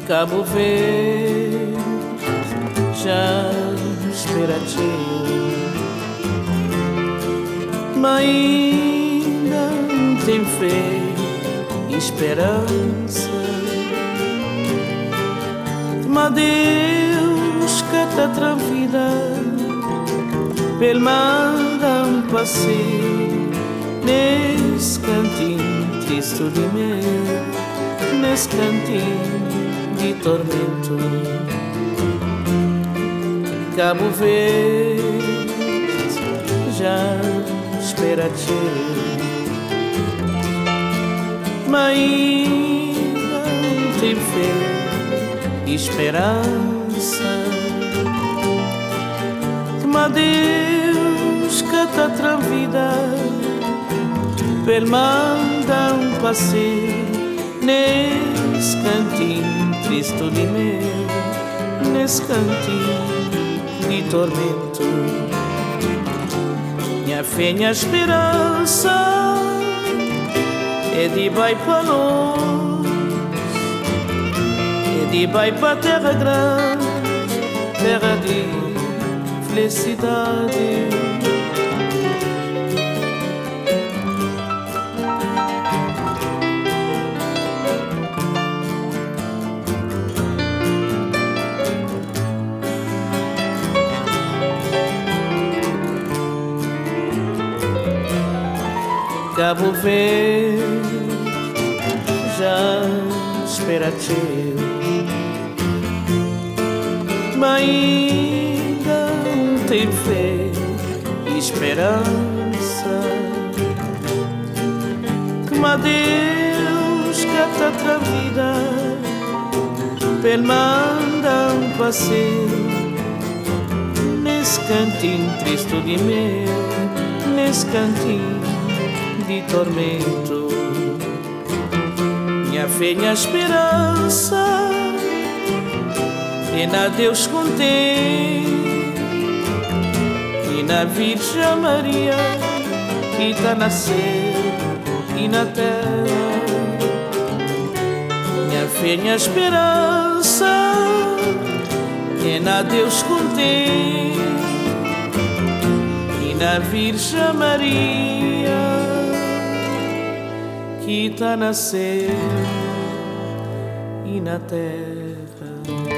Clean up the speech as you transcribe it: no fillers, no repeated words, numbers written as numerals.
Cabo Verde já espera-te, mas ainda tem fé e esperança. Mas Deus que te atravida, Ele manda um passeio nesse cantinho triste de medo, nesse cantinho de tormento. Cabo Verde já espera-te, mas ainda tem fé e esperança. Mas Deus que te atravida, Ele manda um passeio nesse cantinho triste de medo, nesse cantinho de tormento. Minha fé, minha esperança é de vai para longe, é de vai para terra grande, terra de felicidade. Cabo Verde já espera-te, mas ainda tem fé e esperança. Mas Deus que te atravida, Ele manda um passeio nesse cantinho triste de medo, nesse cantinho de tormento. Minha fé, minha esperança é na Deus contém e na Virgem Maria que está na céu e na terra. Minha fé, minha esperança é na Deus contém e na Virgem Maria que está na céu e na terra.